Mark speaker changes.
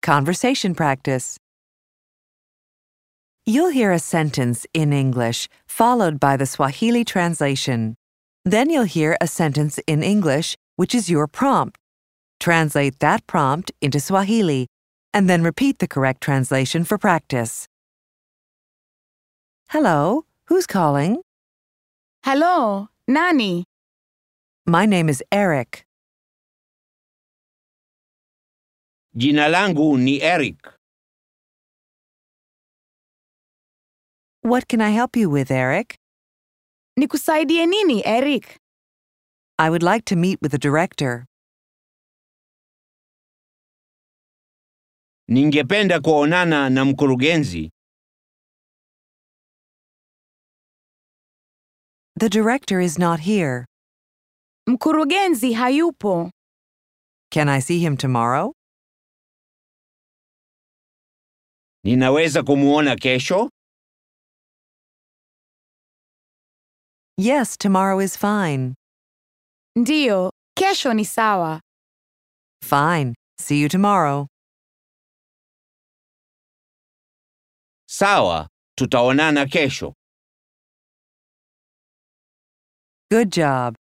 Speaker 1: Conversation practice. You'll hear a sentence in English followed by the Swahili translation. Then you'll hear a sentence in English, which is your prompt. Translate that prompt into Swahili and then repeat the correct translation for practice. Hello, who's calling?
Speaker 2: Hello, nani?
Speaker 1: My name is Eric.
Speaker 3: Jina langu ni Eric.
Speaker 1: What can I help you with, Eric?
Speaker 2: Nikusaidie nini, Eric?
Speaker 1: I would like to meet with the director.
Speaker 3: Ningependa kuonana na mkurugenzi.
Speaker 1: The director is not here.
Speaker 2: Mkurugenzi hayupo.
Speaker 1: Can I see him tomorrow?
Speaker 3: Ninaweza kumuona kesho?
Speaker 1: Yes, tomorrow is fine.
Speaker 2: Ndiyo, kesho ni sawa.
Speaker 1: Fine. See you tomorrow.
Speaker 3: Sawa, tutaonana kesho.
Speaker 1: Good job.